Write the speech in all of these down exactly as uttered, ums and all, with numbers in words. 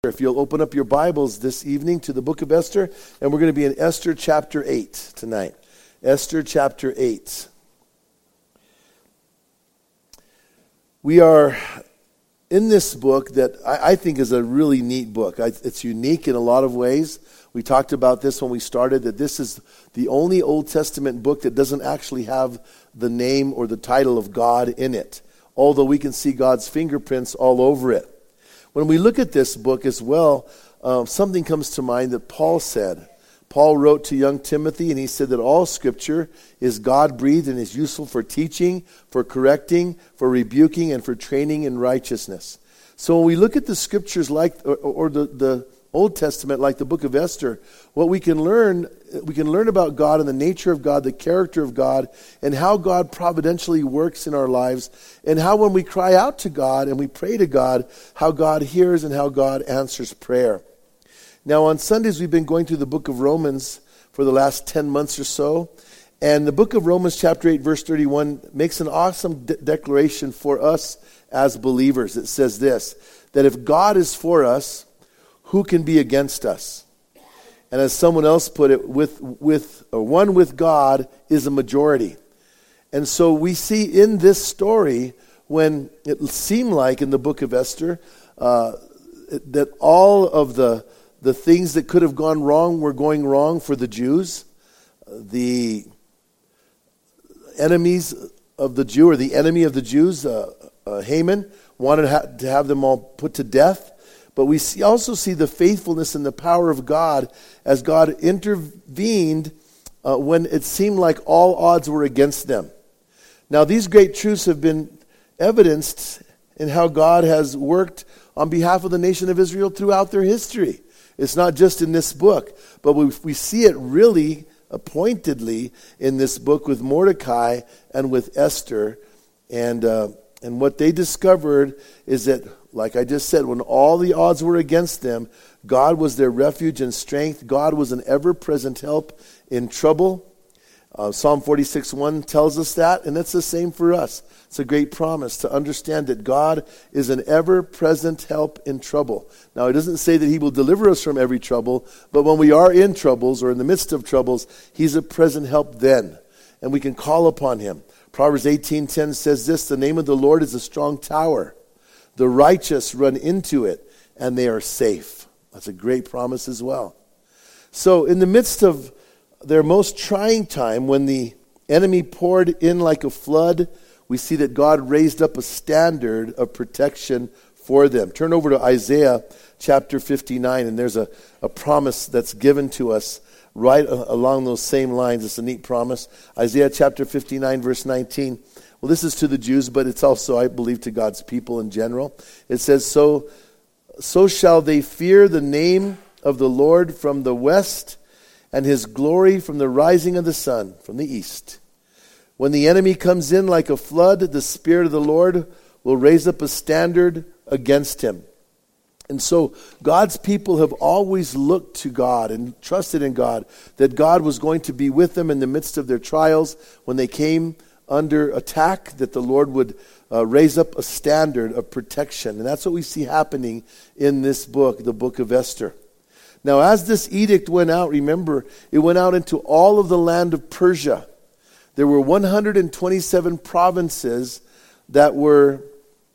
If you'll open up your Bibles this evening to the book of Esther, and we're going to be in Esther chapter eight tonight. Esther chapter eight. We are in this book that I, I think is a really neat book. I, it's unique in a lot of ways. We talked about this when we started, that this is the only Old Testament book that doesn't actually have the name or the title of God in it, although we can see God's fingerprints all over it. When we look at this book as well, uh, something comes to mind that Paul said. Paul wrote to young Timothy, and he said that all Scripture is God-breathed and is useful for teaching, for correcting, for rebuking, and for training in righteousness. So when we look at the Scriptures like, or, or the, the Old Testament, like the book of Esther, what we can learn, we can learn about God and the nature of God, the character of God, and how God providentially works in our lives, and how when we cry out to God and we pray to God, how God hears and how God answers prayer. Now on Sundays we've been going through the book of Romans for the last ten months or so, and the book of Romans chapter eight verse thirty-one makes an awesome de- declaration for us as believers. It says this, that if God is for us, who can be against us? And as someone else put it, with with or one with God is a majority. And so we see in this story, when it seemed like in the book of Esther, uh, that all of the, the things that could have gone wrong were going wrong for the Jews. The enemies of the Jew, or the enemy of the Jews, uh, uh, Haman, wanted ha- to have them all put to death. But we see, also see the faithfulness and the power of God as God intervened uh, when it seemed like all odds were against them. Now, these great truths have been evidenced in how God has worked on behalf of the nation of Israel throughout their history. It's not just in this book, but we, we see it really pointedly in this book with Mordecai and with Esther. And, uh, and what they discovered is that, like I just said, when all the odds were against them, God was their refuge and strength. God was an ever-present help in trouble. Uh, Psalm forty-six one tells us that, and it's the same for us. It's a great promise to understand that God is an ever-present help in trouble. Now, it doesn't say that He will deliver us from every trouble, but when we are in troubles or in the midst of troubles, He's a present help then, and we can call upon Him. Proverbs eighteen ten says this, the name of the Lord is a strong tower. The righteous run into it, and they are safe. That's a great promise as well. So in the midst of their most trying time, when the enemy poured in like a flood, we see that God raised up a standard of protection for them. Turn over to Isaiah chapter fifty-nine, and there's a, a promise that's given to us right along those same lines. It's a neat promise. Isaiah chapter fifty-nine, verse nineteen. Well, this is to the Jews, but it's also, I believe, to God's people in general. It says, so, so shall they fear the name of the Lord from the west, and His glory from the rising of the sun, from the east. When the enemy comes in like a flood, the Spirit of the Lord will raise up a standard against him. And so God's people have always looked to God and trusted in God, that God was going to be with them in the midst of their trials. When they came under attack, that the Lord would uh, raise up a standard of protection. And that's what we see happening in this book, the book of Esther. Now, as this edict went out, remember, it went out into all of the land of Persia. There were one hundred twenty-seven provinces that were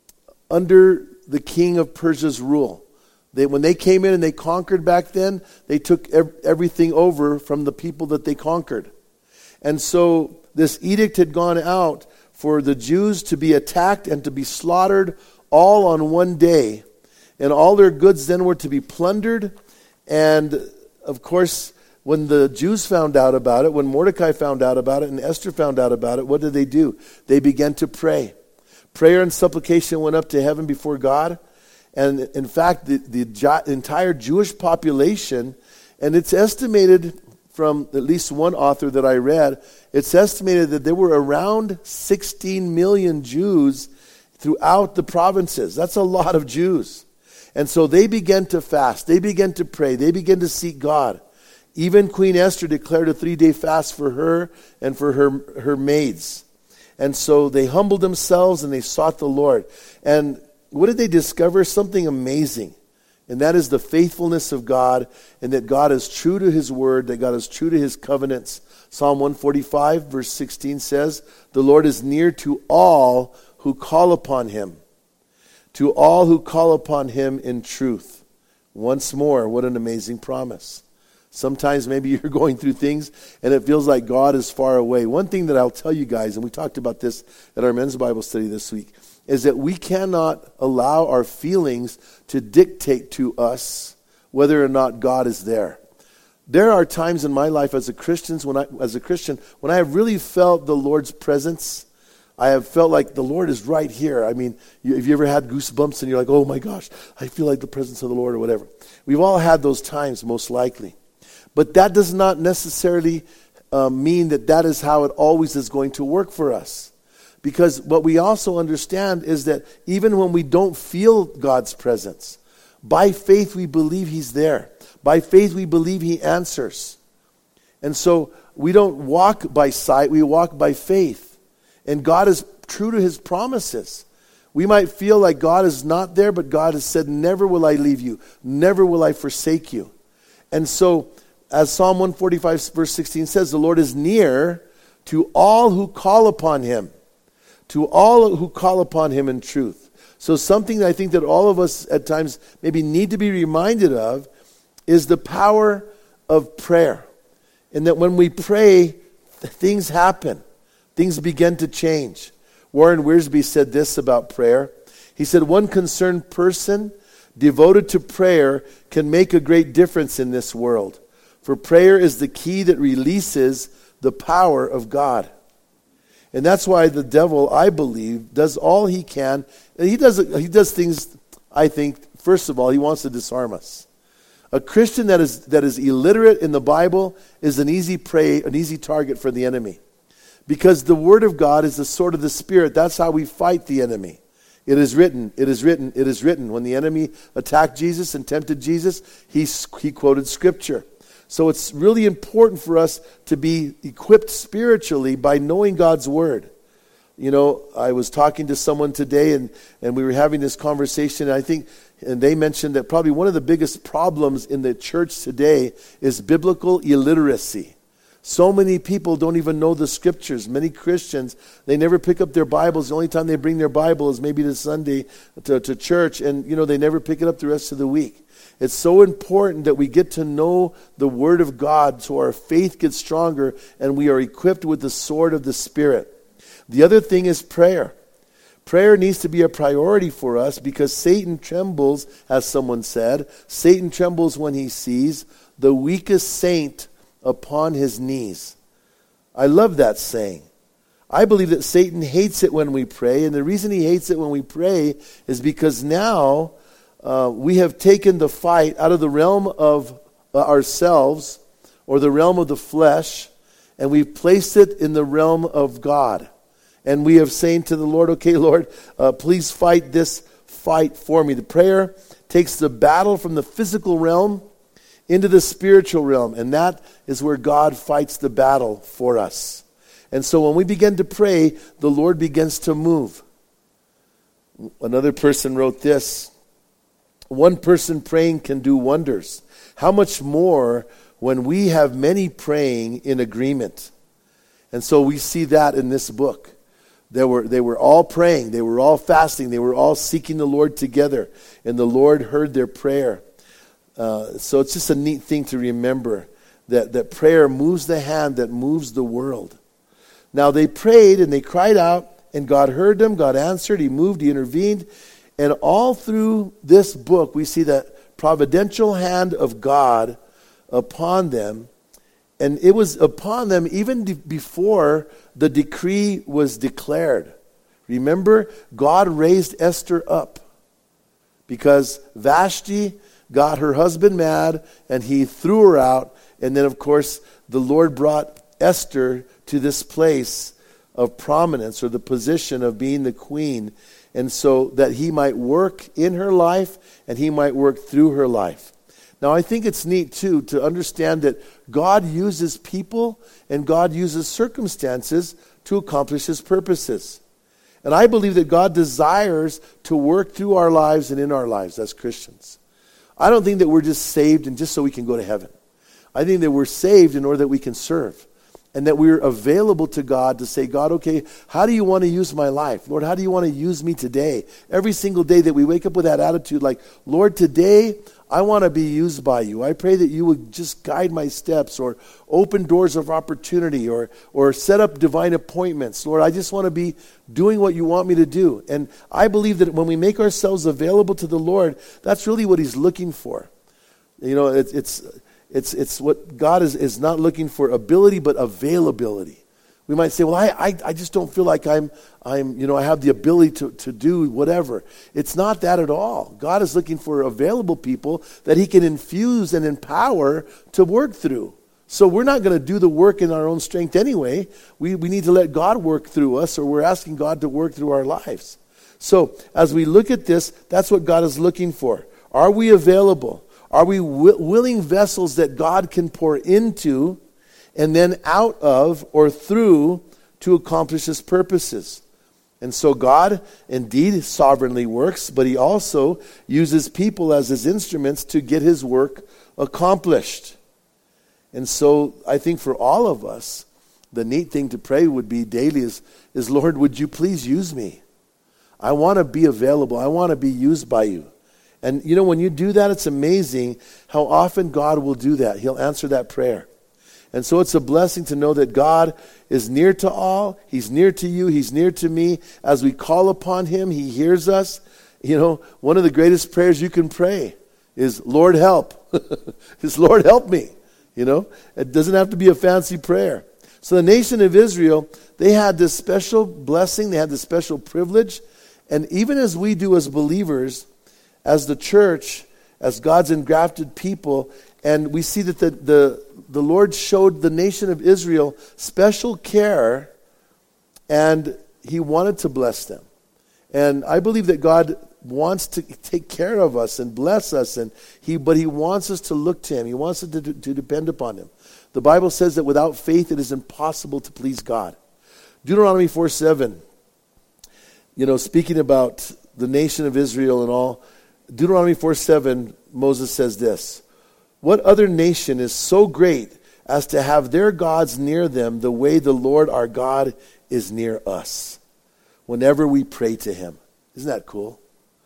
under the king of Persia's rule. They, when they came in and they conquered back then, they took ev- everything over from the people that they conquered. And so this edict had gone out for the Jews to be attacked and to be slaughtered all on one day. And all their goods then were to be plundered. And of course, when the Jews found out about it, when Mordecai found out about it, and Esther found out about it, what did they do? They began to pray. Prayer and supplication went up to heaven before God. And in fact, the, the entire Jewish population, and it's estimated from at least one author that I read, it's estimated that there were around sixteen million Jews throughout the provinces. That's a lot of Jews. And so they began to fast. They began to pray. They began to seek God. Even Queen Esther declared a three-day fast for her and for her, her maids. And so they humbled themselves and they sought the Lord. And what did they discover? Something amazing. And that is the faithfulness of God, and that God is true to his word, that God is true to his covenants. Psalm one forty-five, verse sixteen says, "The Lord is near to all who call upon him, to all who call upon him in truth." Once more, what an amazing promise. Sometimes maybe you're going through things and it feels like God is far away. One thing that I'll tell you guys, and we talked about this at our men's Bible study this week, is that we cannot allow our feelings to dictate to us whether or not God is there. There are times in my life as a Christian, when I, as a Christian, when I have really felt the Lord's presence. I have felt like the Lord is right here. I mean, you, have you ever had goosebumps and you're like, oh my gosh, I feel like the presence of the Lord or whatever. We've all had those times, most likely. But that does not necessarily uh, mean that that is how it always is going to work for us. Because what we also understand is that even when we don't feel God's presence, by faith we believe he's there. By faith we believe he answers. And so we don't walk by sight, we walk by faith. And God is true to his promises. We might feel like God is not there, but God has said, never will I leave you. Never will I forsake you. And so, as Psalm one forty-five verse sixteen says, the Lord is near to all who call upon him. To all who call upon him in truth. So something that I think that all of us at times maybe need to be reminded of is the power of prayer. And that when we pray, things happen. Things begin to change. Warren Wiersbe said this about prayer. He said, one concerned person devoted to prayer can make a great difference in this world. For prayer is the key that releases the power of God. And that's why the devil, I believe, does all he can. And he does, he does things, I think, first of all, he wants to disarm us. A Christian that is that is illiterate in the Bible is an easy prey, an easy target for the enemy. Because the Word of God is the sword of the Spirit. That's how we fight the enemy. It is written, it is written, it is written. When the enemy attacked Jesus and tempted Jesus, he, he quoted Scripture. So it's really important for us to be equipped spiritually by knowing God's Word. You know, I was talking to someone today and, and we were having this conversation, and I think, and they mentioned that probably one of the biggest problems in the church today is biblical illiteracy. So many people don't even know the Scriptures. Many Christians, they never pick up their Bibles. The only time they bring their Bible is maybe this Sunday to, to church, and you know, they never pick it up the rest of the week. It's so important that we get to know the Word of God so our faith gets stronger and we are equipped with the sword of the Spirit. The other thing is prayer. Prayer needs to be a priority for us because Satan trembles, as someone said. Satan trembles when he sees the weakest saint upon his knees. I love that saying. I believe that Satan hates it when we pray, and the reason he hates it when we pray is because now uh, we have taken the fight out of the realm of uh, ourselves or the realm of the flesh, and we've placed it in the realm of God. And we have saying to the Lord, okay, Lord, uh, please fight this fight for me. The prayer takes the battle from the physical realm into the spiritual realm, and that is where God fights the battle for us. And so when we begin to pray, the Lord begins to move. Another person wrote this: one person praying can do wonders. How much more when we have many praying in agreement? And so we see that in this book. They were, they were all praying, they were all fasting, they were all seeking the Lord together, and the Lord heard their prayer. Uh, so it's just a neat thing to remember that, that prayer moves the hand that moves the world. Now they prayed and they cried out, and God heard them, God answered, he moved, he intervened. And all through this book we see that providential hand of God upon them. And it was upon them even de- before the decree was declared. Remember, God raised Esther up because Vashti got her husband mad and he threw her out. And then, of course, the Lord brought Esther to this place of prominence, or the position of being the queen, and so that he might work in her life and he might work through her life. Now, I think it's neat, too, to understand that God uses people and God uses circumstances to accomplish his purposes. And I believe that God desires to work through our lives and in our lives as Christians. I don't think that we're just saved and just so we can go to heaven. I think that we're saved in order that we can serve. And that we're available to God to say, God, okay, how do you want to use my life? Lord, how do you want to use me today? Every single day that we wake up with that attitude, like, Lord, today I want to be used by you. I pray that you would just guide my steps or open doors of opportunity or, or set up divine appointments. Lord, I just want to be doing what you want me to do. And I believe that when we make ourselves available to the Lord, that's really what he's looking for. You know, it, it's... It's it's what God is, is not looking for ability, but availability. We might say, well, I, I, I just don't feel like I'm, I'm you know, I have the ability to, to do whatever. It's not that at all. God is looking for available people that he can infuse and empower to work through. So we're not going to do the work in our own strength anyway. We, we need to let God work through us, or we're asking God to work through our lives. So as we look at this, that's what God is looking for. Are we available? Are we w- willing vessels that God can pour into and then out of or through to accomplish his purposes? And so God indeed sovereignly works, but he also uses people as his instruments to get his work accomplished. And so I think for all of us, the neat thing to pray would be daily is, is Lord, would you please use me? I want to be available. I want to be used by you. And you know, when you do that, it's amazing how often God will do that. He'll answer that prayer. And so it's a blessing to know that God is near to all. He's near to you. He's near to me. As we call upon him, he hears us. You know, one of the greatest prayers you can pray is, Lord, help. Is Lord, help me. You know, it doesn't have to be a fancy prayer. So the nation of Israel, they had this special blessing. They had this special privilege. And even as we do as believers, as the church, as God's engrafted people, and we see that the, the, the Lord showed the nation of Israel special care, and he wanted to bless them. And I believe that God wants to take care of us and bless us, and he, but he wants us to look to him. He wants us to, to, to depend upon him. The Bible says that without faith it is impossible to please God. Deuteronomy four seven, you know, speaking about the nation of Israel and all, Deuteronomy four seven, Moses says this, what other nation is so great as to have their gods near them the way the Lord our God is near us whenever we pray to him? Isn't that cool?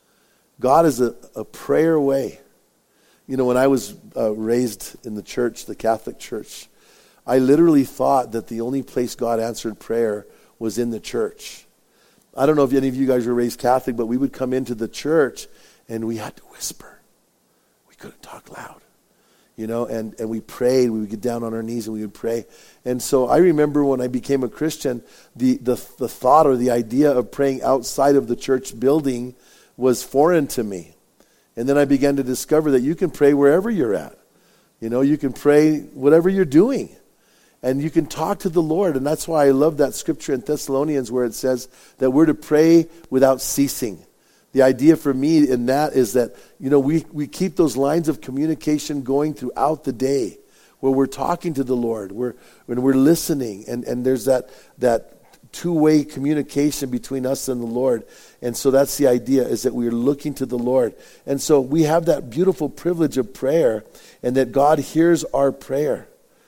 God is a, a prayer away. You know, when I was uh, raised in the church, the Catholic Church, I literally thought that the only place God answered prayer was in the church. I don't know if any of you guys were raised Catholic, but we would come into the church and we had to whisper. We couldn't talk loud. You know, and, and we prayed. We would get down on our knees and we would pray. And so I remember when I became a Christian, the, the, the thought or the idea of praying outside of the church building was foreign to me. And then I began to discover that you can pray wherever you're at. You know, you can pray whatever you're doing. And you can talk to the Lord. And that's why I love that scripture in Thessalonians where it says that we're to pray without ceasing. The idea for me in that is that, you know, we, we keep those lines of communication going throughout the day where we're talking to the Lord, we're, when we're listening, and, and there's that, that two-way communication between us and the Lord. And so that's the idea, is that we're looking to the Lord. And so we have that beautiful privilege of prayer, and that God hears our prayer.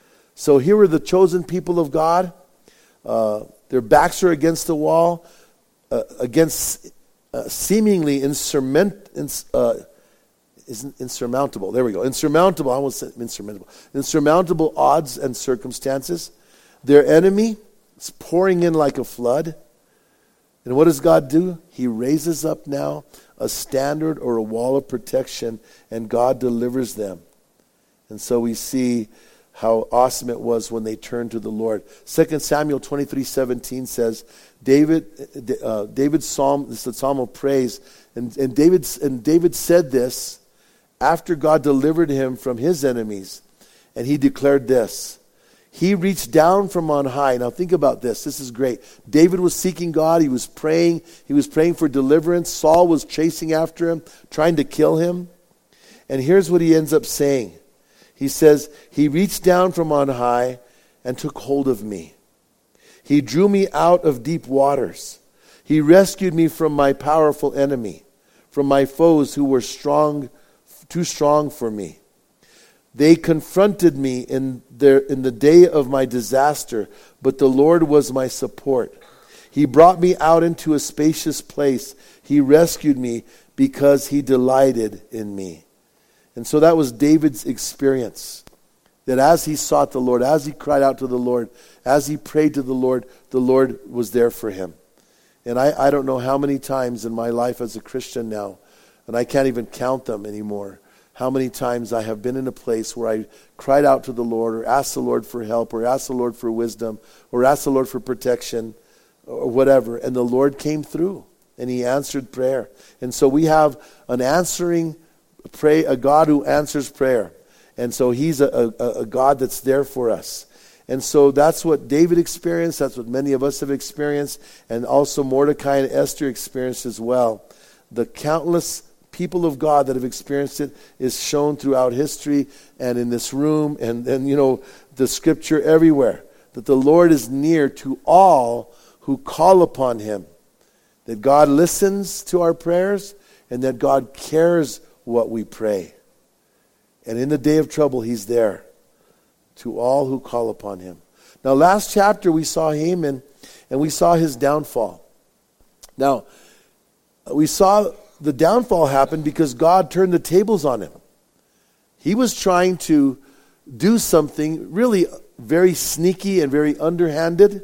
So here are the chosen people of God. Uh, their backs are against the wall, uh, against... Uh, seemingly insurmount, uh, isn't insurmountable. There we go. Insurmountable. I almost said insurmountable. Insurmountable odds and circumstances. Their enemy is pouring in like a flood. And what does God do? He raises up now a standard or a wall of protection, and God delivers them. And so we see how awesome it was when they turned to the Lord. Second Samuel twenty-three seventeen says, David, uh, David's psalm, this is the psalm of praise, and, and, David, and David said this after God delivered him from his enemies, and he declared this, he reached down from on high. Now think about this, this is great. David was seeking God, he was praying, he was praying for deliverance. Saul was chasing after him, trying to kill him. And here's what he ends up saying. He says, he reached down from on high and took hold of me. He drew me out of deep waters. He rescued me from my powerful enemy, from my foes who were strong too strong for me. They confronted me in their in the day of my disaster, but the Lord was my support. He brought me out into a spacious place. He rescued me because he delighted in me. And so that was David's experience. That as he sought the Lord, as he cried out to the Lord, as he prayed to the Lord, the Lord was there for him. And I, I don't know how many times in my life as a Christian now, and I can't even count them anymore, how many times I have been in a place where I cried out to the Lord, or asked the Lord for help, or asked the Lord for wisdom, or asked the Lord for protection, or whatever, and the Lord came through, and he answered prayer. And so we have an answering pray, a God who answers prayer. And so he's a, a, a God that's there for us. And so that's what David experienced, that's what many of us have experienced, and also Mordecai and Esther experienced as well. The countless people of God that have experienced it is shown throughout history and in this room and, and you know, the scripture everywhere. That the Lord is near to all who call upon him. That God listens to our prayers and that God cares what we pray. And in the day of trouble, he's there to all who call upon him. Now, last chapter we saw Haman and we saw his downfall. Now, we saw the downfall happen because God turned the tables on him. He was trying to do something really very sneaky and very underhanded,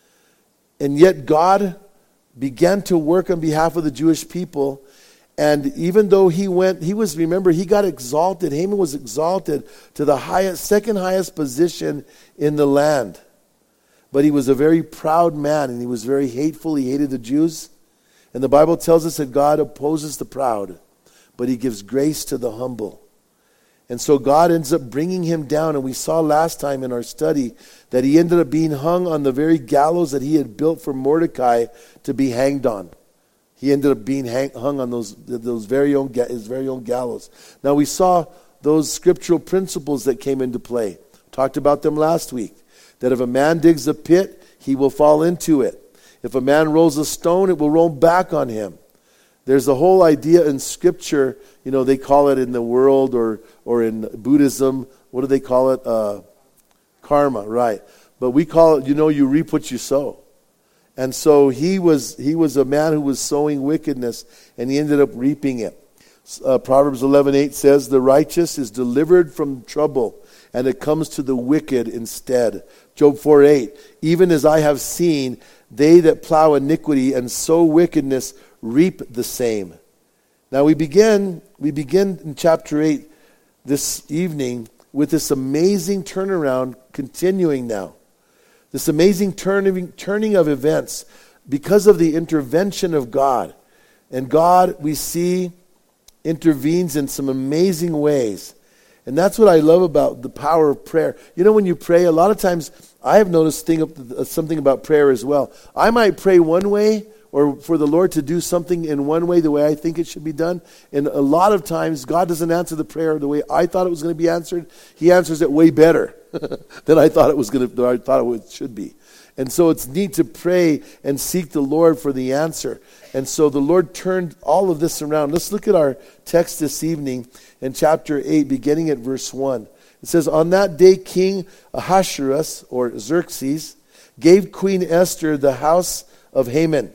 and yet God began to work on behalf of the Jewish people. And even though he went, he was, remember, he got exalted. Haman was exalted to the highest, second highest position in the land. But he was a very proud man, and he was very hateful. He hated the Jews. And the Bible tells us that God opposes the proud, but he gives grace to the humble. And so God ends up bringing him down. And we saw last time in our study that he ended up being hung on the very gallows that he had built for Mordecai to be hanged on. He ended up being hang, hung on those, those very own, his very own gallows. Now we saw those scriptural principles that came into play. Talked about them last week. That if a man digs a pit, he will fall into it. If a man rolls a stone, it will roll back on him. There's a whole idea in Scripture, you know, they call it in the world or or in Buddhism, what do they call it? Uh, karma, right. But we call it, you know, you reap what you sow. And so he was he was a man who was sowing wickedness, and he ended up reaping it. Uh, Proverbs eleven eight says, the righteous is delivered from trouble, and it comes to the wicked instead. Job four eight, even as I have seen, they that plow iniquity and sow wickedness reap the same. Now we begin, we begin in chapter eight this evening with this amazing turnaround continuing now. This amazing turning, turning of events because of the intervention of God. And God, we see, intervenes in some amazing ways. And that's what I love about the power of prayer. You know, when you pray, a lot of times, I have noticed thing, something about prayer as well. I might pray one way, or for the Lord to do something in one way, the way I think it should be done. And a lot of times, God doesn't answer the prayer the way I thought it was going to be answered. He answers it way better than I thought it was going to. I thought it would, should be. And so it's neat to pray and seek the Lord for the answer. And so the Lord turned all of this around. Let's look at our text this evening in chapter eight, beginning at verse one. It says, on that day King Ahasuerus, or Xerxes, gave Queen Esther the house of Haman,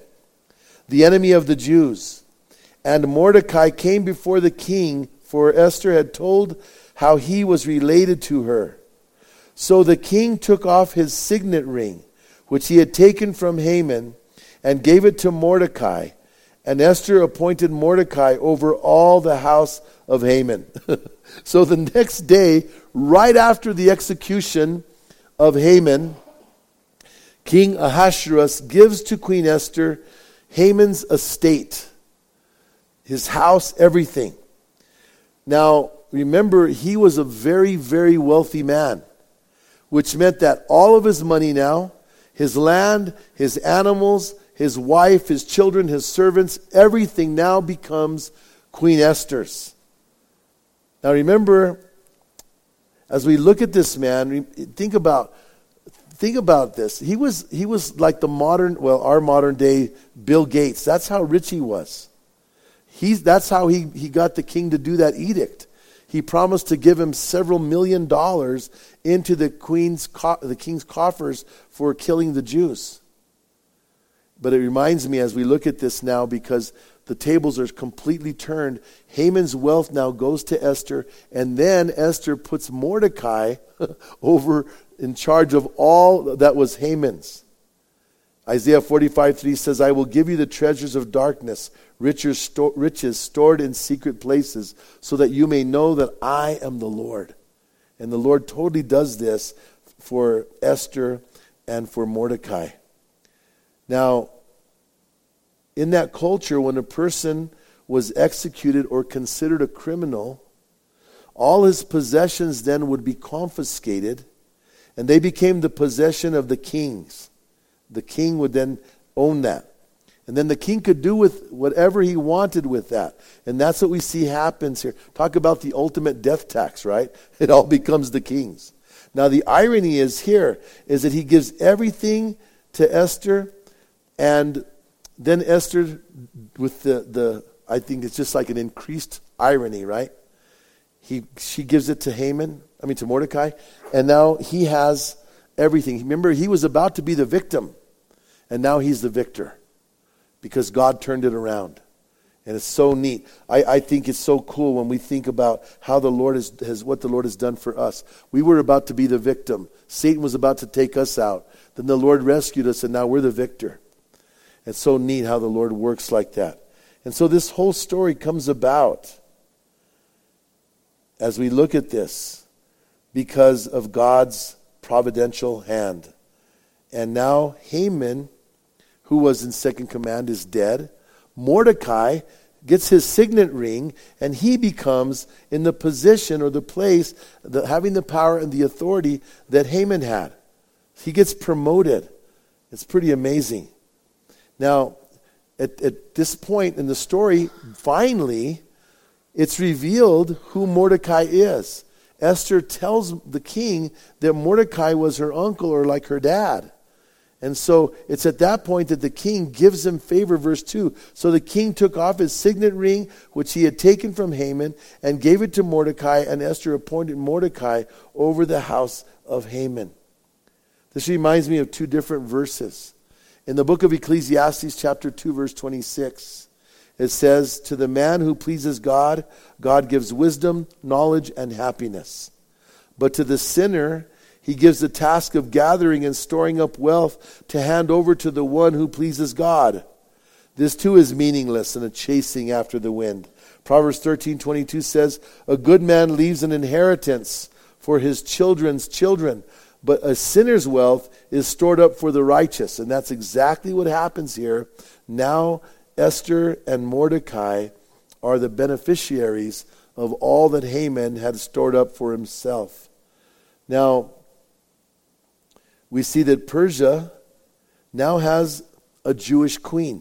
the enemy of the Jews. And Mordecai came before the king, for Esther had told how he was related to her. So the king took off his signet ring, which he had taken from Haman, and gave it to Mordecai. And Esther appointed Mordecai over all the house of Haman. So the next day, right after the execution of Haman, King Ahasuerus gives to Queen Esther Haman's estate, his house, everything. Now, remember, he was a very, very wealthy man, which meant that all of his money now, his land, his animals, his wife, his children, his servants, everything now becomes Queen Esther's. Now remember, as we look at this man, think about think about this. He was he was like the modern, well, our modern day Bill Gates. That's how rich he was. He's that's how he, he got the king to do that edict. he promised to give him several million dollars into the queen's co- the king's coffers for killing the Jews. But it reminds me as we look at this now, because the tables are completely turned. Haman's wealth now goes to Esther, and then Esther puts Mordecai over in charge of all that was Haman's. Isaiah forty-five three says, I will give you the treasures of darkness, riches, sto- riches stored in secret places, so that you may know that I am the Lord. And the Lord totally does this for Esther and for Mordecai. Now, in that culture, when a person was executed or considered a criminal, all his possessions then would be confiscated, and they became the possession of the kings. The king would then own that. And then the king could do with whatever he wanted with that. And that's what we see happens here. Talk about the ultimate death tax, right? It all becomes the king's. Now the irony is here, is that he gives everything to Esther, and then Esther, with the, the I think it's just like an increased irony, right? He She gives it to Haman, I mean to Mordecai, and now he has everything. Remember, he was about to be the victim, and now he's the victor because God turned it around. And it's so neat. I, I think it's so cool when we think about how the Lord has, has, what the Lord has done for us. We were about to be the victim. Satan was about to take us out. Then the Lord rescued us, and now we're the victor. It's so neat how the Lord works like that. And so this whole story comes about as we look at this because of God's providential hand. And now Haman, who was in second command, is dead. Mordecai gets his signet ring, and he becomes in the position or the place, the, having the power and the authority that Haman had. He gets promoted. It's pretty amazing. Now, at, at this point in the story, finally, it's revealed who Mordecai is. Esther tells the king that Mordecai was her uncle or like her dad. And so it's at that point that the king gives him favor, verse two. So the king took off his signet ring, which he had taken from Haman, and gave it to Mordecai, and Esther appointed Mordecai over the house of Haman. This reminds me of two different verses. In the book of Ecclesiastes, chapter two, verse twenty-six, it says, to the man who pleases God, God gives wisdom, knowledge, and happiness. But to the sinner, he gives the task of gathering and storing up wealth to hand over to the one who pleases God. This too is meaningless and a chasing after the wind. Proverbs thirteen twenty-two says, a good man leaves an inheritance for his children's children, but a sinner's wealth is stored up for the righteous. And that's exactly what happens here. Now Esther and Mordecai are the beneficiaries of all that Haman had stored up for himself. Now, we see that Persia now has a Jewish queen.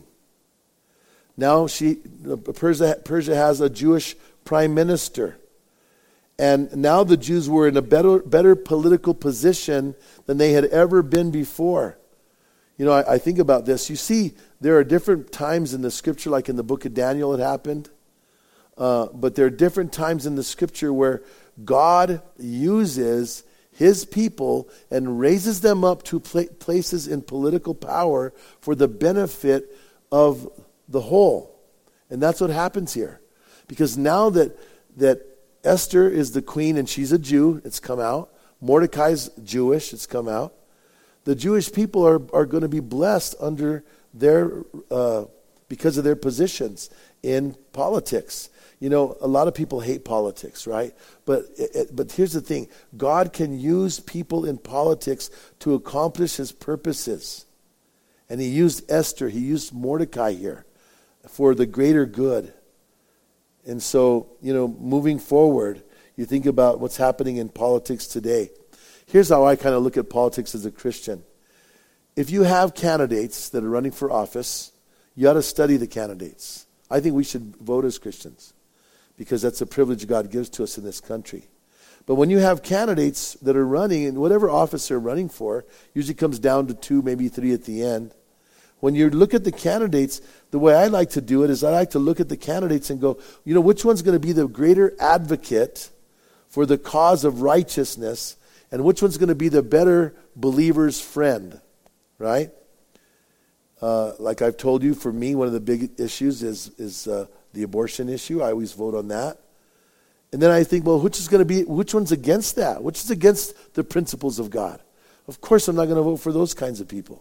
Now she, Persia, Persia has a Jewish prime minister. And now the Jews were in a better, better political position than they had ever been before. You know, I, I think about this. You see, there are different times in the scripture, like in the book of Daniel it happened. Uh, but there are different times in the scripture where God uses his people and raises them up to pla- places in political power for the benefit of the whole. And that's what happens here. Because now that that Esther is the queen and she's a Jew, it's come out. Mordecai's Jewish, it's come out. The Jewish people are, are going to be blessed under their, uh, because of their positions in politics. You know, a lot of people hate politics, right? But it, but here's the thing. God can use people in politics to accomplish his purposes. And he used Esther, he used Mordecai here for the greater good. And so, you know, moving forward, you think about what's happening in politics today. Here's how I kind of look at politics as a Christian. If you have candidates that are running for office, you ought to study the candidates. I think we should vote as Christians because that's a privilege God gives to us in this country. But when you have candidates that are running, and whatever office they're running for, usually comes down to two, maybe three at the end. When you look at the candidates, the way I like to do it is I like to look at the candidates and go, you know, which one's going to be the greater advocate for the cause of righteousness, and which one's going to be the better believer's friend, right? Uh, like I've told you, for me, one of the big issues is is uh, the abortion issue. I always vote on that. And then I think, well, which is going to be, which one's against that? Which is against the principles of God? Of course, I'm not going to vote for those kinds of people.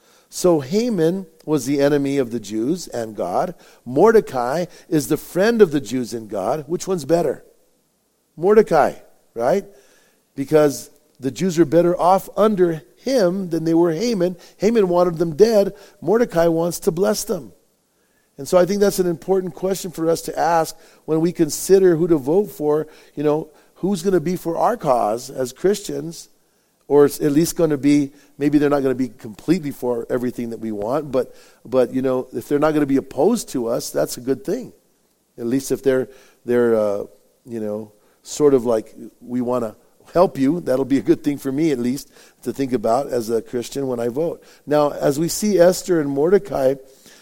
So Haman was the enemy of the Jews and God. Mordecai is the friend of the Jews and God. Which one's better? Mordecai, right? Because the Jews are better off under him than they were Haman. Haman wanted them dead. Mordecai wants to bless them. And so I think that's an important question for us to ask when we consider who to vote for. You know, who's going to be for our cause as Christians, or it's at least going to be, maybe they're not going to be completely for everything that we want, but, but you know, if they're not going to be opposed to us, that's a good thing. At least if they're, they're uh, you know, sort of like, we want to help you, that'll be a good thing for me at least to think about as a Christian when I vote. Now, as we see Esther and Mordecai,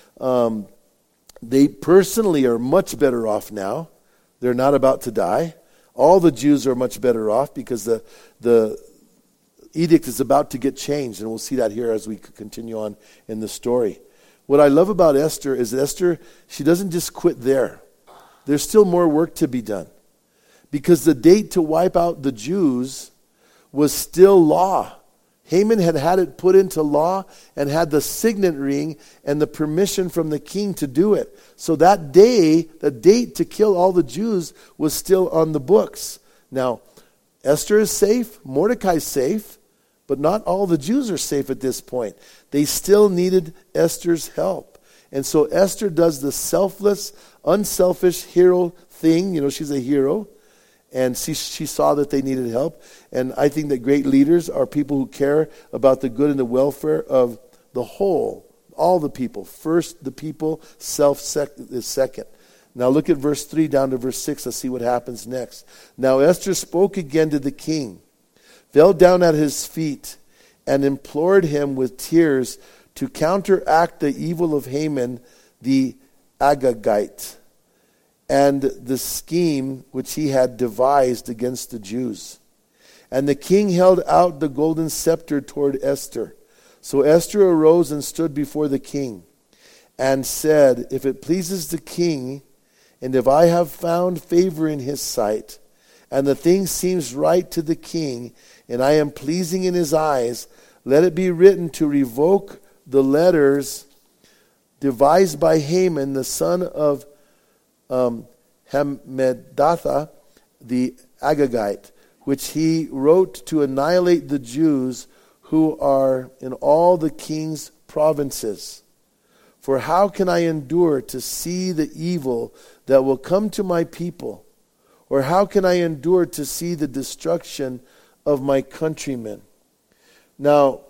um, they personally are much better off now. They're not about to die. All the Jews are much better off because the the edict is about to get changed, and we'll see that here as we continue on in the story. What I love about Esther is that Esther, she doesn't just quit there. There's still more work to be done. Because the date to wipe out the Jews was still law. Haman had had it put into law and had the signet ring and the permission from the king to do it. So that day, the date to kill all the Jews was still on the books. Now, Esther is safe, Mordecai is safe, but not all the Jews are safe at this point. They still needed Esther's help. And so Esther does the selfless, unselfish hero thing. You know, she's a hero. And she, she saw that they needed help. And I think that great leaders are people who care about the good and the welfare of the whole, all the people. First, the people, self sec- is second. Now look at verse three down to verse six. Let's see what happens next. Now Esther spoke again to the king, fell down at his feet, and implored him with tears to counteract the evil of Haman the Agagite, and the scheme which he had devised against the Jews. And the king held out the golden scepter toward Esther. So Esther arose and stood before the king, and said, if it pleases the king, and if I have found favor in his sight, and the thing seems right to the king, and I am pleasing in his eyes, let it be written to revoke the letters devised by Haman, the son of Um, Hammedatha, the Agagite, which he wrote to annihilate the Jews who are in all the king's provinces. For how can I endure to see the evil that will come to my people? Or how can I endure to see the destruction of my countrymen? Now,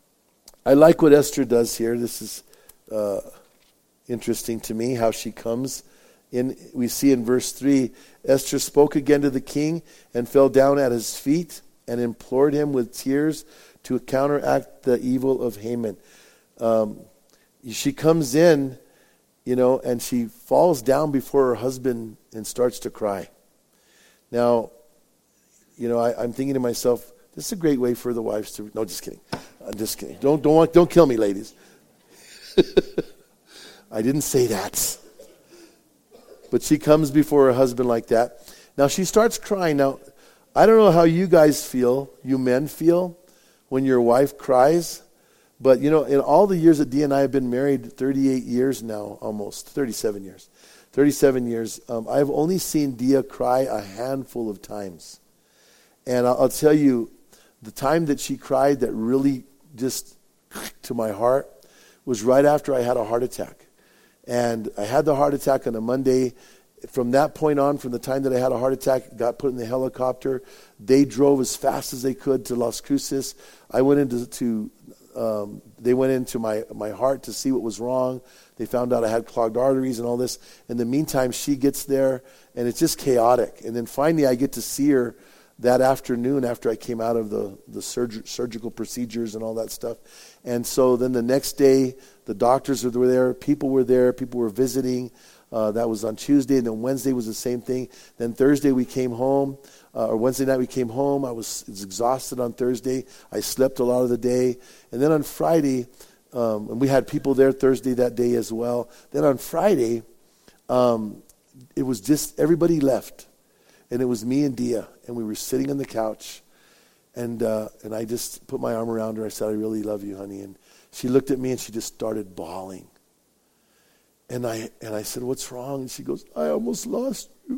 I like what Esther does here. This is uh, interesting to me, how she comes. In, we see in verse three, Esther spoke again to the king and fell down at his feet and implored him with tears to counteract the evil of Haman. Um, she comes in, you know, and she falls down before her husband and starts to cry. Now, you know, I, I'm thinking to myself, this is a great way for the wives to. No, just kidding. I'm just kidding. Don't don't want, don't kill me, ladies. I didn't say that. But she comes before her husband like that. Now she starts crying. Now, I don't know how you guys feel, you men feel, when your wife cries. But, you know, in all the years that Dee and I have been married, thirty-eight years now, almost, thirty-seven years. thirty-seven years, um, I've only seen Dia cry a handful of times. And I'll, I'll tell you, the time that she cried that really just to my heart was right after I had a heart attack. And I had the heart attack on a Monday. From that point on, from the time that I had a heart attack, got put in the helicopter. They drove as fast as they could to Las Cruces. I went into to, um, they went into my, my heart to see what was wrong. They found out I had clogged arteries and all this. In the meantime, she gets there, and it's just chaotic. And then finally, I get to see her that afternoon after I came out of the, the surg- surgical procedures and all that stuff. And so then the next day, the doctors were there, people were there, people were visiting. Uh, that was on Tuesday, and then Wednesday was the same thing. Then Thursday we came home. uh, or Wednesday night we came home. I was, was exhausted on Thursday. I slept a lot of the day. And then on Friday, um, and we had people there Thursday that day as well. Then on Friday, um, it was just, everybody left. And it was me and Dia. And we were sitting on the couch. And uh, and I just put my arm around her. I said, I really love you, honey. And she looked at me and she just started bawling. And I and I said, what's wrong? And she goes, I almost lost you.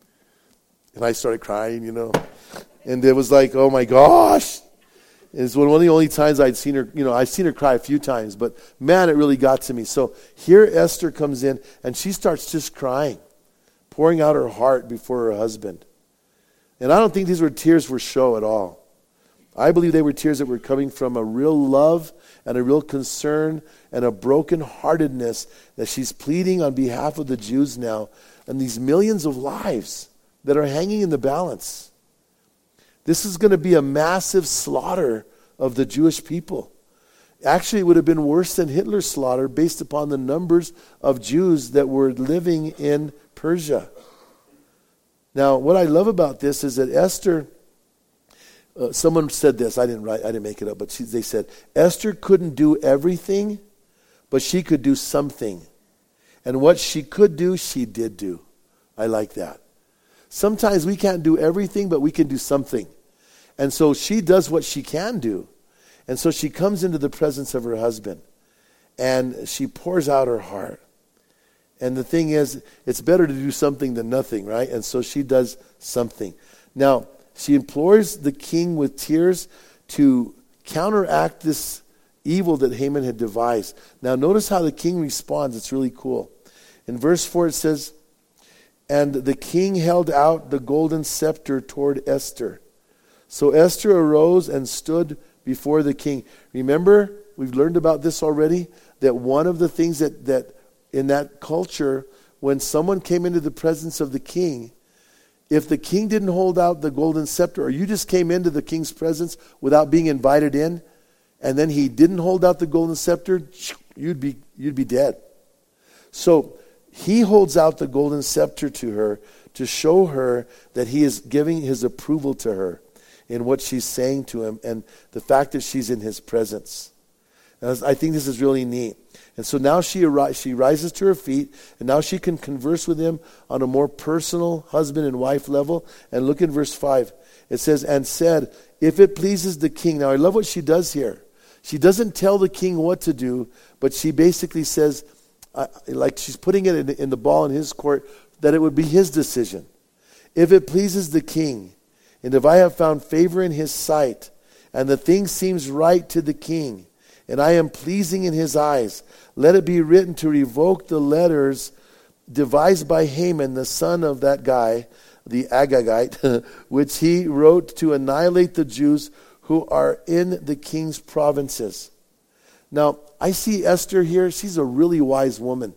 And I started crying, you know. And it was like, oh my gosh. And it's one of the only times I'd seen her, you know, I've seen her cry a few times. But man, it really got to me. So here Esther comes in and she starts just crying, pouring out her heart before her husband. And I don't think these were tears for show at all. I believe they were tears that were coming from a real love and a real concern and a brokenheartedness that she's pleading on behalf of the Jews now and these millions of lives that are hanging in the balance. This is going to be a massive slaughter of the Jewish people. Actually, it would have been worse than Hitler's slaughter based upon the numbers of Jews that were living in Persia. Now, what I love about this is that Esther... Uh, someone said this, I didn't write, I didn't make it up, but she, they said, Esther couldn't do everything, but she could do something. And what she could do, she did do. I like that. Sometimes we can't do everything, but we can do something. And so she does what she can do. And so she comes into the presence of her husband, and she pours out her heart. And the thing is, it's better to do something than nothing, right? And so she does something. Now, she implores the king with tears to counteract this evil that Haman had devised. Now notice how the king responds. It's really cool. In verse four it says, and the king held out the golden scepter toward Esther. So Esther arose and stood before the king. Remember, we've learned about this already, that one of the things that, that in that culture, when someone came into the presence of the king, if the king didn't hold out the golden scepter, or you just came into the king's presence without being invited in, and then he didn't hold out the golden scepter, you'd be you'd be dead. So he holds out the golden scepter to her to show her that he is giving his approval to her in what she's saying to him and the fact that she's in his presence. And I think this is really neat. And so now she ari- she rises to her feet, and now she can converse with him on a more personal husband and wife level. And look in verse five. It says, and said, if it pleases the king. Now I love what she does here. She doesn't tell the king what to do, but she basically says, uh, like she's putting it in, in the ball in his court, that it would be his decision. If it pleases the king, and if I have found favor in his sight, and the thing seems right to the king, and I am pleasing in his eyes, let it be written to revoke the letters devised by Haman, the son of that guy, the Agagite, which he wrote to annihilate the Jews who are in the king's provinces. Now, I see Esther here. She's a really wise woman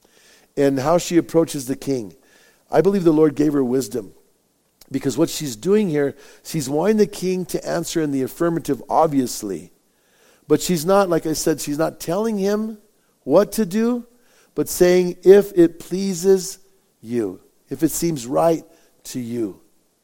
in how she approaches the king. I believe the Lord gave her wisdom, because what she's doing here, she's wanting the king to answer in the affirmative, obviously. But she's not, like I said, she's not telling him what to do, but saying, if it pleases you, if it seems right to you,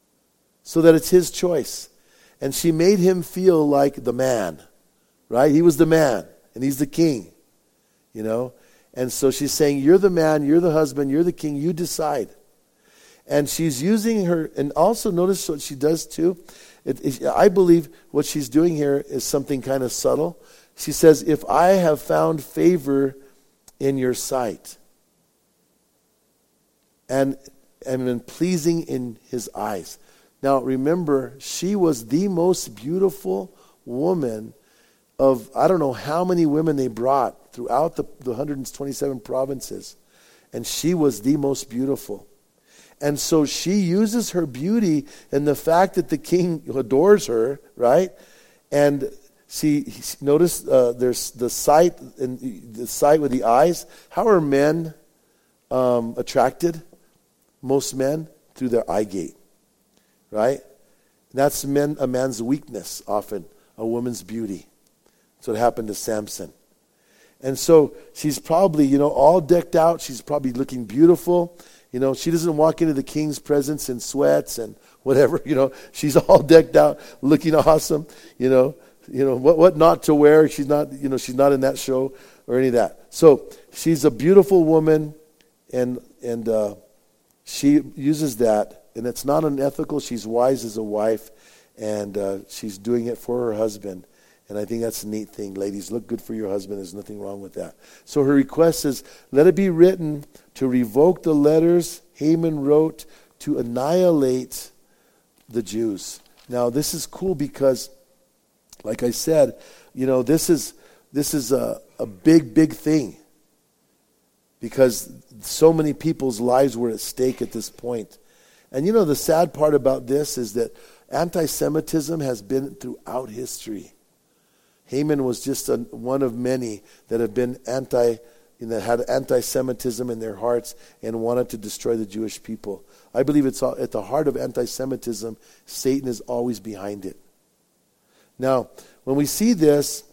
so that it's his choice. And she made him feel like the man, right? He was the man, and he's the king, you know? And so she's saying, you're the man, you're the husband, you're the king, you decide. And she's using her, and also notice what she does too. It, it, I believe what she's doing here is something kind of subtle. She says, if I have found favor in your sight and am in pleasing in his eyes. Now remember, she was the most beautiful woman of, I don't know how many women they brought throughout the, the one hundred twenty-seven provinces. And she was the most beautiful. And so she uses her beauty and the fact that the king adores her, right? And she, notice uh, there's the sight and the sight with the eyes. How are men um, attracted? Most men through their eye gate, right? That's men a man's weakness often, a woman's beauty. That's what happened to Samson. And so she's probably, you know, all decked out. She's probably looking beautiful. You know, she doesn't walk into the king's presence in sweats and whatever, you know. She's all decked out, looking awesome, you know. You know, what what not to wear. She's not, you know, she's not in that show or any of that. So she's a beautiful woman, and and uh, she uses that, and it's not unethical. She's wise as a wife, and uh, she's doing it for her husband. And I think that's a neat thing. Ladies, look good for your husband. There's nothing wrong with that. So her request is, let it be written to revoke the letters Haman wrote to annihilate the Jews. Now, this is cool because, like I said, you know, this is this is a, a big, big thing. Because so many people's lives were at stake at this point. And you know, the sad part about this is that anti-Semitism has been throughout history. Haman was just a, one of many that have been anti, that had anti-Semitism in their hearts and wanted to destroy the Jewish people. I believe it's all, at the heart of anti-Semitism, Satan is always behind it. Now, when we see this,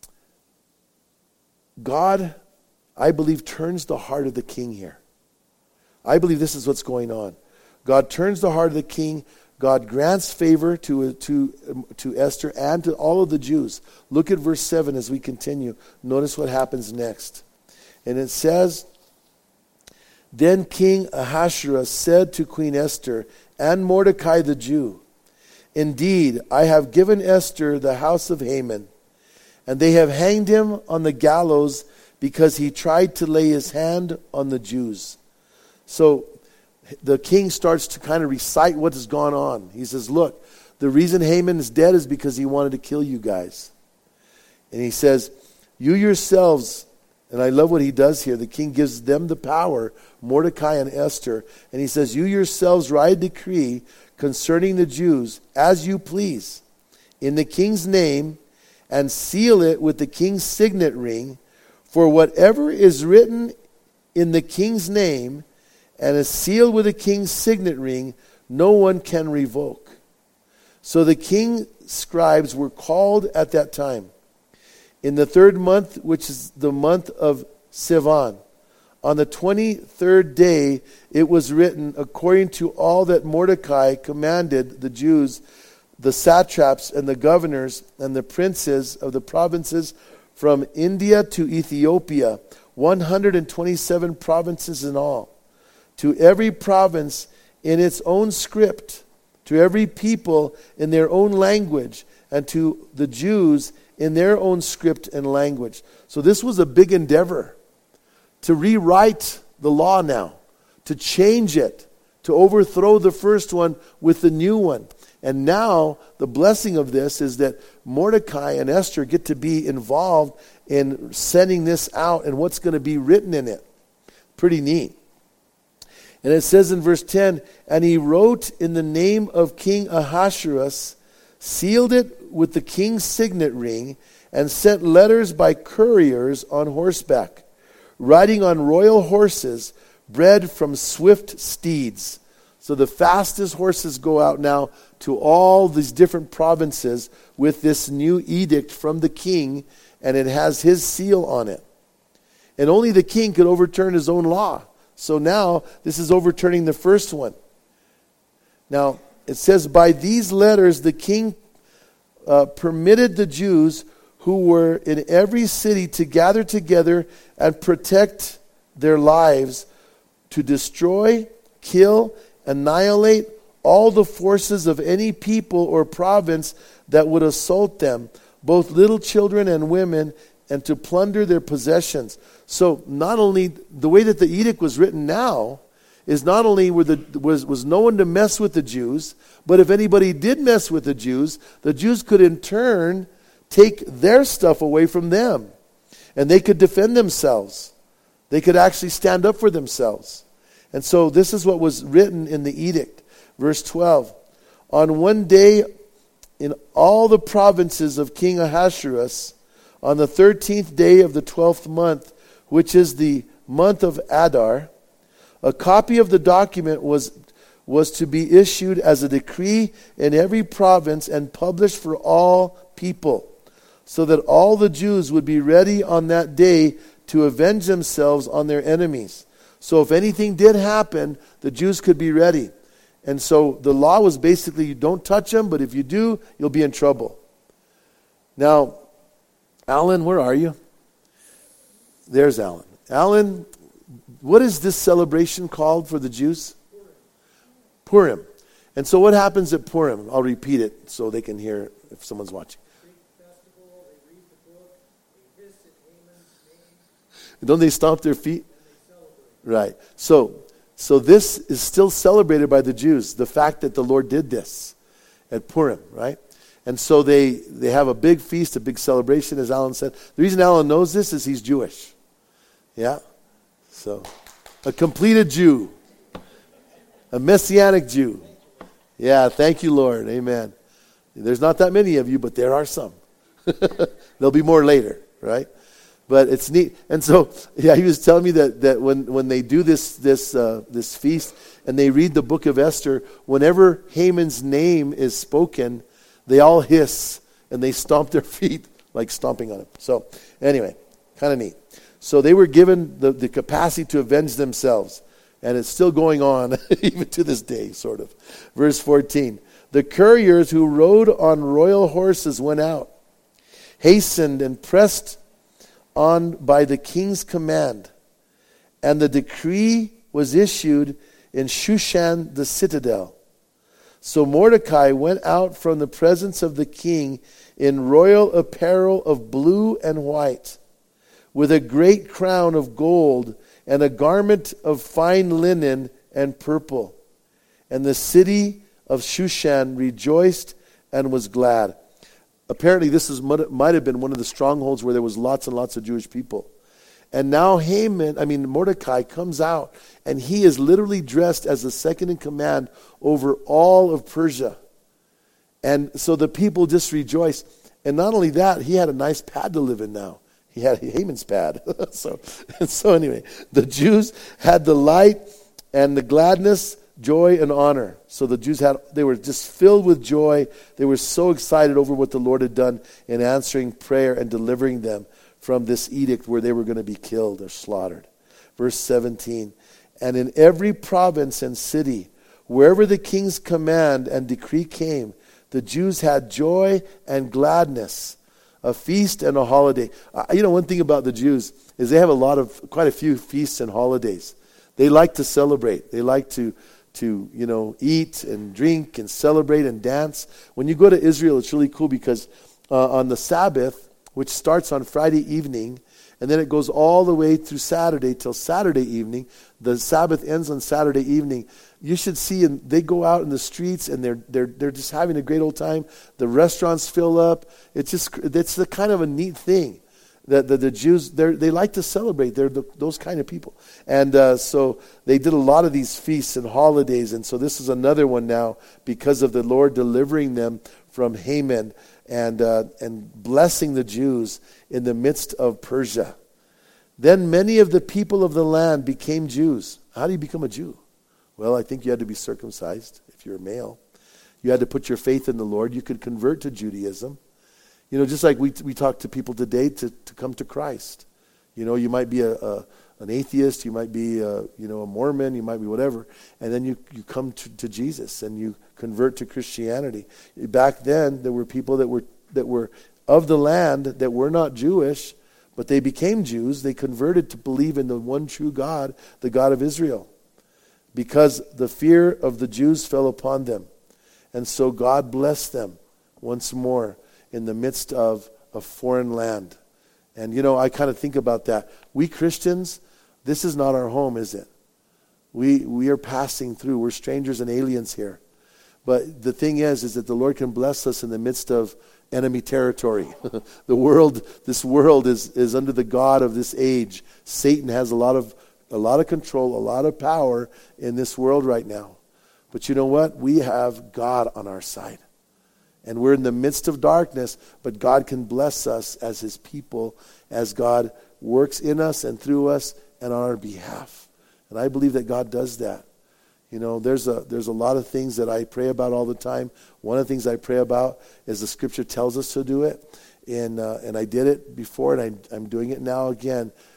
God, I believe, turns the heart of the king here. I believe this is what's going on. God turns the heart of the king. God grants favor to, to, to Esther and to all of the Jews. Look at verse seven as we continue. Notice what happens next. And it says, then King Ahasuerus said to Queen Esther and Mordecai the Jew, indeed, I have given Esther the house of Haman, and they have hanged him on the gallows because he tried to lay his hand on the Jews. So the king starts to kind of recite what has gone on. He says, look, the reason Haman is dead is because he wanted to kill you guys. And he says, you yourselves, and I love what he does here. The king gives them the power, Mordecai and Esther. And he says, you yourselves write a decree concerning the Jews as you please in the king's name and seal it with the king's signet ring. For whatever is written in the king's name and is sealed with a king's signet ring, no one can revoke. So the king's scribes were called at that time. In the third month, which is the month of Sivan, on the twenty-third day, it was written, according to all that Mordecai commanded the Jews, the satraps and the governors and the princes of the provinces from India to Ethiopia, one hundred twenty-seven provinces in all, to every province in its own script, to every people in their own language, and to the Jews in their own script and language. So this was a big endeavor to rewrite the law now, to change it, to overthrow the first one with the new one. And now the blessing of this is that Mordecai and Esther get to be involved in sending this out and what's going to be written in it. Pretty neat. And it says in verse ten, and he wrote in the name of King Ahasuerus, sealed it with the king's signet ring, and sent letters by couriers on horseback, riding on royal horses, bred from swift steeds. So the fastest horses go out now to all these different provinces with this new edict from the king, and it has his seal on it. And only the king could overturn his own law. So now this is overturning the first one. Now it says, by these letters the king uh, permitted the Jews who were in every city to gather together and protect their lives, to destroy, kill, annihilate all the forces of any people or province that would assault them, both little children and women, and to plunder their possessions. So not only the way that the edict was written now is not only were the, was, was no one to mess with the Jews, but if anybody did mess with the Jews, the Jews could in turn take their stuff away from them. And they could defend themselves. They could actually stand up for themselves. And so this is what was written in the edict. Verse twelve, on one day in all the provinces of King Ahasuerus, on the thirteenth day of the twelfth month, which is the month of Adar, a copy of the document was, was to be issued as a decree in every province and published for all people, so that all the Jews would be ready on that day to avenge themselves on their enemies. So if anything did happen, the Jews could be ready. And so the law was basically, you don't touch them, but if you do, you'll be in trouble. Now, Alan, where are you? There's Alan. Alan, what is this celebration called for the Jews? Purim. And so what happens at Purim? I'll repeat it so they can hear if someone's watching. Don't they stomp their feet? Right. So, so this is still celebrated by the Jews, the fact that the Lord did this at Purim, right? And so they, they have a big feast, a big celebration, as Alan said. The reason Alan knows this is he's Jewish. Yeah? So, a completed Jew. A messianic Jew. Yeah, thank you, Lord. Amen. There's not that many of you, but there are some. There'll be more later, right? But it's neat. And so, yeah, he was telling me that, that when, when they do this this uh, this feast and they read the book of Esther, whenever Haman's name is spoken, they all hiss and they stomp their feet like stomping on him. So anyway, kind of neat. So they were given the, the capacity to avenge themselves. And it's still going on even to this day, sort of. Verse fourteen. The couriers who rode on royal horses went out, hastened and pressed on by the king's command, and the decree was issued in Shushan the citadel. So Mordecai went out from the presence of the king in royal apparel of blue and white, with a great crown of gold and a garment of fine linen and purple. And the city of Shushan rejoiced and was glad. Apparently, this is, might have been one of the strongholds where there was lots and lots of Jewish people. And now Haman, I mean Mordecai, comes out, and he is literally dressed as the second in command over all of Persia. And so the people just rejoice. And not only that, he had a nice pad to live in now. He had Haman's pad. so, and so anyway, the Jews had the light and the gladness, joy and honor. So the Jews had, they were just filled with joy. They were so excited over what the Lord had done in answering prayer and delivering them from this edict where they were going to be killed or slaughtered. Verse seventeen. And in every province and city, wherever the king's command and decree came, the Jews had joy and gladness, a feast and a holiday. Uh, you know, one thing about the Jews is they have a lot of, quite a few feasts and holidays. They like to celebrate. They like to, to you know, eat and drink and celebrate and dance. When you go to Israel, it's really cool because uh, on the Sabbath, which starts on Friday evening, and then it goes all the way through Saturday till Saturday evening. The Sabbath ends on Saturday evening. You should see, and they go out in the streets, and they're they're they're just having a great old time. The restaurants fill up. It's just it's the kind of a neat thing that the, the Jews they they like to celebrate. They're the, those kind of people, and uh, so they did a lot of these feasts and holidays. And so this is another one now because of the Lord delivering them from Haman and uh, and blessing the Jews in the midst of Persia. Then many of the people of the land became Jews. How do you become a Jew? Well, I think you had to be circumcised if you're a male. You had to put your faith in the Lord. You could convert to Judaism. You know, just like we we talk to people today to, to come to Christ. You know, you might be a, a an atheist, you might be a, you know, a Mormon, you might be whatever, and then you, you come to, to Jesus and you convert to Christianity. Back then, there were people that were that were of the land that were not Jewish, but they became Jews. They converted to believe in the one true God, the God of Israel, because the fear of the Jews fell upon them. And so God blessed them once more in the midst of a foreign land. And, you know, I kind of think about that. We Christians, this is not our home, is it? We we are passing through. We're strangers and aliens here. But the thing is, is that the Lord can bless us in the midst of enemy territory. The world, this world is, is under the God of this age. Satan has a lot of a lot of control, a lot of power in this world right now. But you know what? We have God on our side. And we're in the midst of darkness, but God can bless us as his people, as God works in us and through us and on our behalf. And I believe that God does that. You know, there's a there's a lot of things that I pray about all the time. One of the things I pray about is the Scripture tells us to do it. And uh, and I did it before, and I, I'm doing it now again.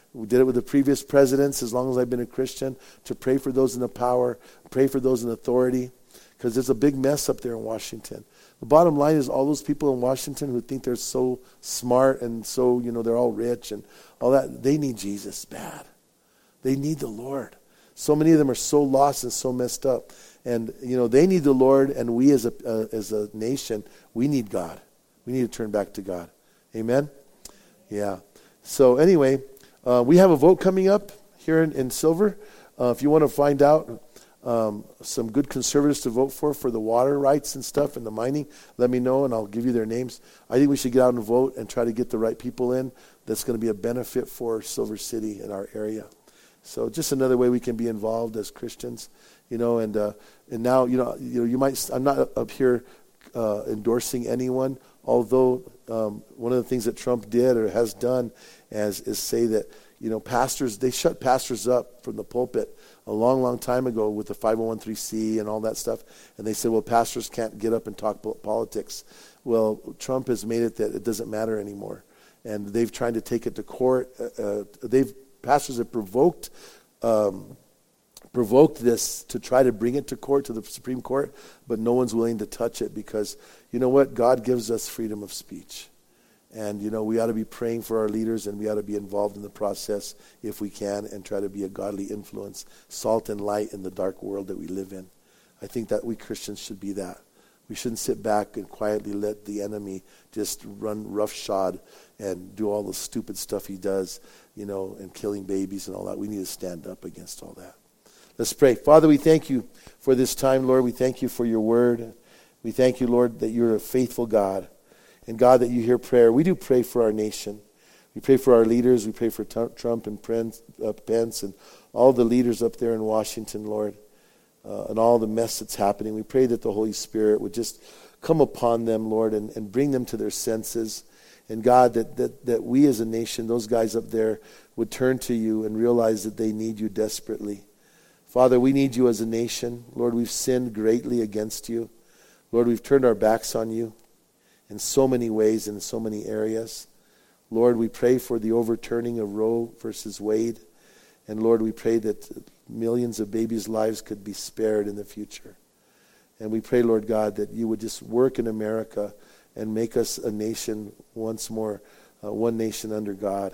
We did it with the previous presidents as long as I've been a Christian, to pray for those in the power, pray for those in authority, because there's a big mess up there in Washington. The bottom line is all those people in Washington who think they're so smart and so, you know, they're all rich and all that, they need Jesus bad. They need the Lord. So many of them are so lost and so messed up. And, you know, they need the Lord, and we as a uh, as a nation, we need God. We need to turn back to God. Amen? Yeah. So anyway, uh, we have a vote coming up here in, in Silver. Uh, if you want to find out um, some good conservatives to vote for, for the water rights and stuff and the mining, let me know, and I'll give you their names. I think we should get out and vote and try to get the right people in. That's going to be a benefit for Silver City and our area. So just another way we can be involved as Christians, you know, and uh, and now, you know, you know, you might, I'm not up here uh, endorsing anyone, although um, one of the things that Trump did or has done as, is say that, you know, pastors, they shut pastors up from the pulpit a long, long time ago with the five oh one c and all that stuff, and they said, well, pastors can't get up and talk politics. Well, Trump has made it that it doesn't matter anymore, and they've tried to take it to court. Uh, uh, they've Pastors have provoked um, provoked this to try to bring it to court, to the Supreme Court, but no one's willing to touch it because, you know what, God gives us freedom of speech. And, you know, we ought to be praying for our leaders, and we ought to be involved in the process if we can, and try to be a godly influence, salt and light in the dark world that we live in. I think that we Christians should be that. We shouldn't sit back and quietly let the enemy just run roughshod and do all the stupid stuff he does, you know, and killing babies and all that. We need to stand up against all that. Let's pray. Father, we thank you for this time, Lord. We thank you for your word. We thank you, Lord, that you're a faithful God. And God, that you hear prayer. We do pray for our nation. We pray for our leaders. We pray for Trump and Pence and all the leaders up there in Washington, Lord. Uh, and all the mess that's happening. We pray that the Holy Spirit would just come upon them, Lord, and, and bring them to their senses. And God, that, that, that we as a nation, those guys up there, would turn to you and realize that they need you desperately. Father, we need you as a nation. Lord, we've sinned greatly against you. Lord, we've turned our backs on you in so many ways and in so many areas. Lord, we pray for the overturning of Roe versus Wade. And Lord, we pray that millions of babies' lives could be spared in the future. And we pray, Lord God, that you would just work in America and make us a nation once more, uh, one nation under God.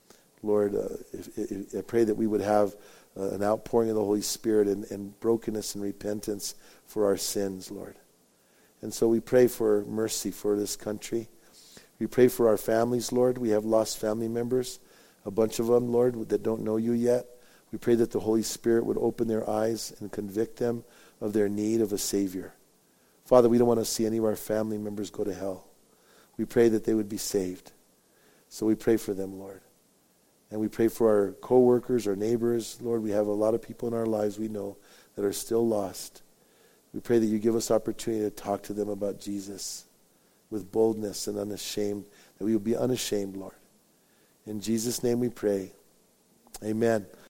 Lord, uh, if, if, I pray that we would have uh, an outpouring of the Holy Spirit and, and brokenness and repentance for our sins, Lord. And so we pray for mercy for this country. We pray for our families, Lord. We have lost family members, a bunch of them, Lord, that don't know you yet. We pray that the Holy Spirit would open their eyes and convict them of their need of a Savior. Father, we don't want to see any of our family members go to hell. We pray that they would be saved. So we pray for them, Lord. And we pray for our co-workers, our neighbors. Lord, we have a lot of people in our lives we know that are still lost. We pray that you give us opportunity to talk to them about Jesus with boldness and unashamed, that we will be unashamed, Lord. In Jesus' name we pray. Amen.